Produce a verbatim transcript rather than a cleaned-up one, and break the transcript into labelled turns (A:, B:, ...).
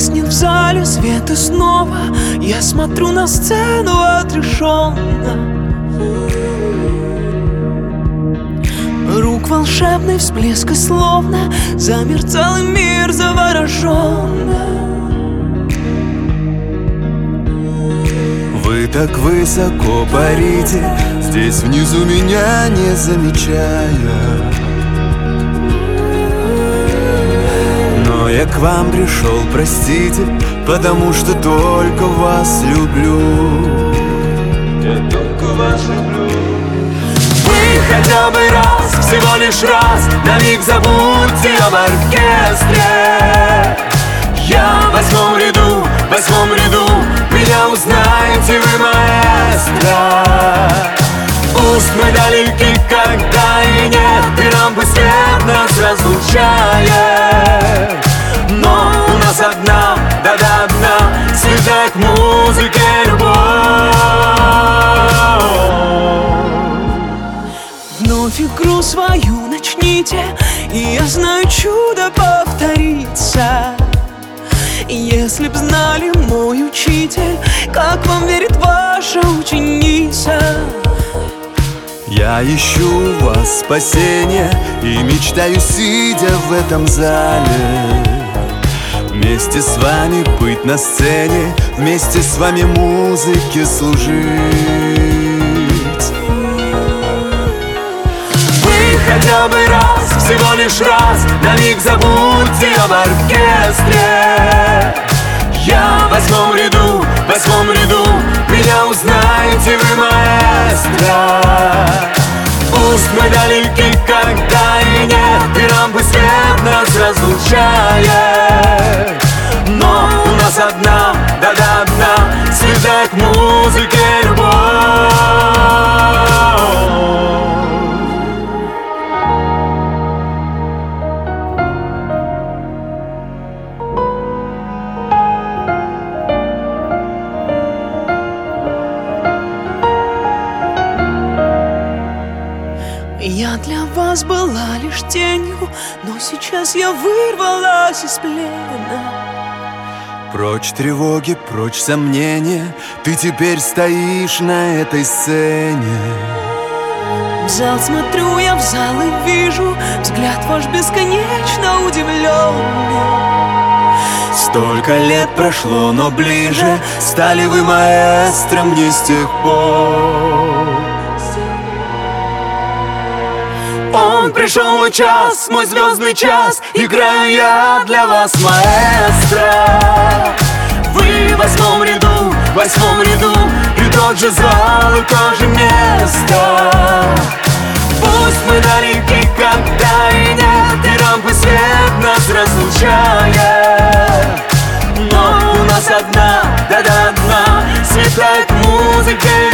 A: Гаснет в зале свет, и снова я смотрю на сцену отрешенно. Рук волшебный всплеск, и словно замерцал и мир завороженно.
B: Вы так высоко парите, здесь внизу меня не замечая. Но я к вам пришел, простите, потому что только вас люблю. Я только вас люблю. Вы хотя бы раз, всего лишь раз, на миг забудьте об оркестре. Я в восьмом ряду, в восьмом ряду, меня узнаете вы, маэстро. Пусть мы далеки, когда и нет, и рампы свет нас разлучает. Но у нас одна, да-да, одна, светает в музыке любовь.
A: Вновь игру свою начните, и я знаю, чудо повторится. Если б знали, мой учитель, как вам верит ваша ученица.
B: Я ищу у вас спасения и мечтаю, сидя в этом зале, вместе с вами быть на сцене, вместе с вами музыке служить. Вы хотя бы раз, всего лишь раз, на миг забудьте об оркестре. Я в восьмом ряду, в восьмом ряду, меня узнаете вы, маэстро. Пусть мы далеки, когда и нет, и рампы свет нас разлучает. Но у нас одна, да-да, одна, светает в музыке любовь.
A: Я для вас была лишь тенью, но сейчас я вырвалась из плена.
B: Прочь тревоги, прочь сомнения, ты теперь стоишь на этой сцене.
A: В зал смотрю я, в зал и вижу взгляд ваш бесконечно удивленный.
B: Столько лет прошло, но ближе стали вы маэстро мне с тех пор. Он пришел мой час, мой звездный час, играю я для вас, маэстро. Вы в восьмом ряду, в восьмом ряду, и тот же зал, и то же место. Пусть мы далеки, когда и нет, и рампы свет нас разлучает. Но у нас одна, да-да, одна, светает музыка.